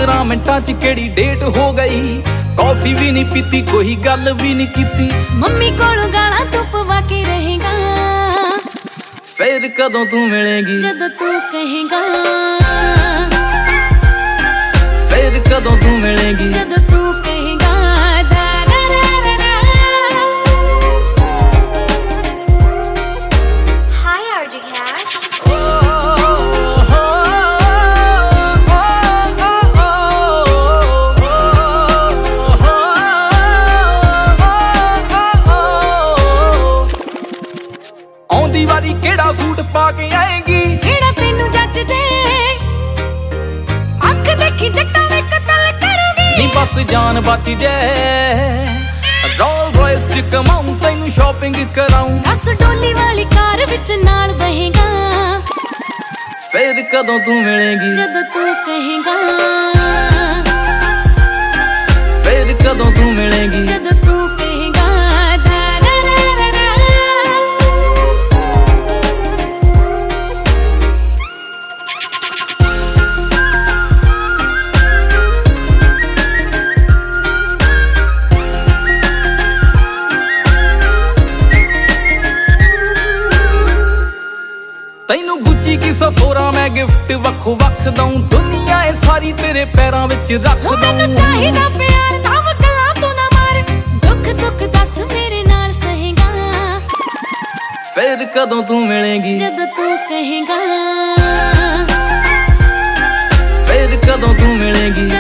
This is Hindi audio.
15 मिनटां च केड़ी डेट हो गई, कॉफी भी नहीं पीती, कोई गल भी नहीं कीती। मम्मी कोलों गालां तू पवा के रहेगा, फिर कदों तू मिलेगी जदों तू कहेगा, फिर कदों तू मिलेगी जदों तू कहेगा। Hi RJ Cash. आउंदी वारी केड़ा सूट पा के आएगी, जेड़ा तेनू जच जे, अख देखी जट्टा वे कतल करोगी। नी बस जान बच जाए, रोल रॉयस च कमाऊं, तैनू शॉपिंग कराऊं। दस डोली वाली कार विच नाल बहेगा, फिर कदों तू मिलेगी जदों तू कहेगा, फिर कदों तू मिलेगी जदों तू कहेगा। तैनू गुच्ची की सफोरा मैं गिफ्ट वक्खो वक्ख दऊं, दुनिया है सारी तेरे पैरां विच रख दऊं। मैनू चाहिदा प्यार दा वकला तू ना मार, दुख सुख दस मेरे नाल सहेगा, फिर कदों तू मिलेगी जदों तू कहेगा, फिर कदों तू मिलेगी